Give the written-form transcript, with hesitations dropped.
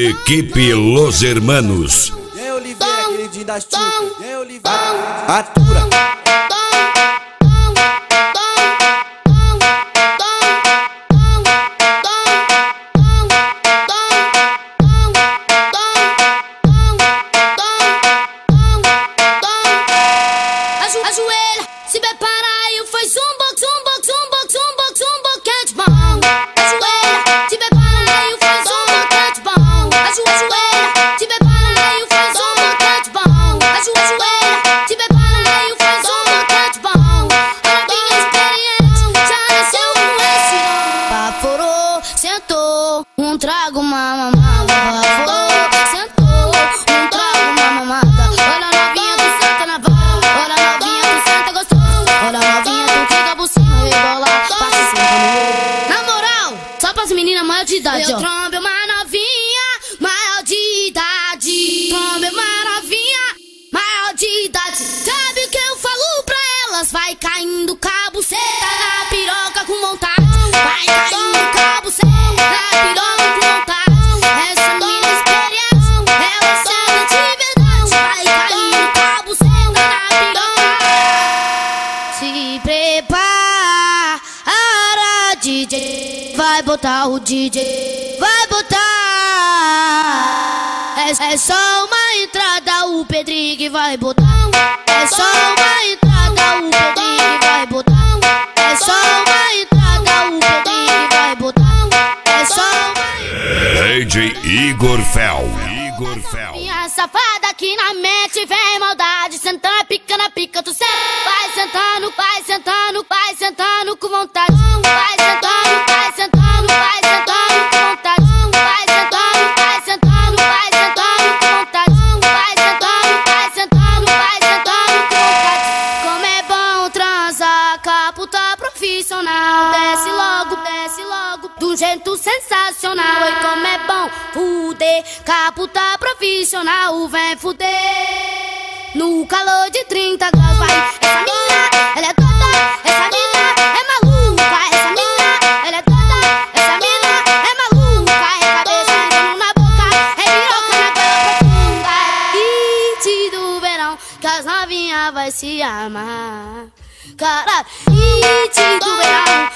Equipe Los Hermanos. E aí, Oliveira, queridinho das Chuca. E aí, Oliveira, atura. Ajoelha, se prepara e faz zumba, zumba, zumba, zumba, zumba, quente bom. Ajoelha, se prepara e faz zumba, quente bom. Ajoelha, se prepara e faz zumba, quente bom. Ajoelha, se prepara e faz zumba, quente bom. A novinha experiente já nasceu com esse dom. Baforou, sentou, trago uma mamada. Baforou, sentou, trago uma mamada. Olha a novinha do Santa na vara. Olha a novinha do Santa gostoso. Olha a novinha do Kika Bucinho e bola. Passa sempre. Na moral, só pras meninas maior de idade, ó. Eu trombo uma novinha maior de idade. Trombo uma novinha maior de idade. Sabe o que eu falo pra elas? Vai caindo cabo, cê tá na piroca com vontade. Vai caindo cabo, cê na piroca com vontade. Essa menina experiente, ela cega de verdade. Vai caindo cabo, cê na piroca. Se prepara, DJ. Vai botar o DJ. Vai botar. É só uma entrada, o Pedrinho que vai botar. É só uma entrada, o Pedrinho que vai botar. É só uma entrada, o Pedrinho que vai botar. É só uma... DJ Igor Fel. Igor Fel. Minha safada aqui na mente vem maldade. Sentando, pica na pica, tu senta. Vai sentando, vai sentando, vai sentando com vontade. Vai sentando, vai sentando, vai sentando com vontade. Vai sentando, vai sentando, vai sentando com vontade. Vai sentando, vai sentando, vai sentando com vontade. Como é bom transar, caputa profissional. Desce logo, do jeito sensacional. E como é bom fuder, caputa profissional. Vem fuder no calor de 30 graus. Vai, essa mina, ela é toda. Essa mina é maluca. Essa mina, ela é toda. Essa mina é maluca. É cabeça entrando na boca, é piroca na goela profunda. Hit do verão, que as novinhas vai se amar. Caralho, hit do verão,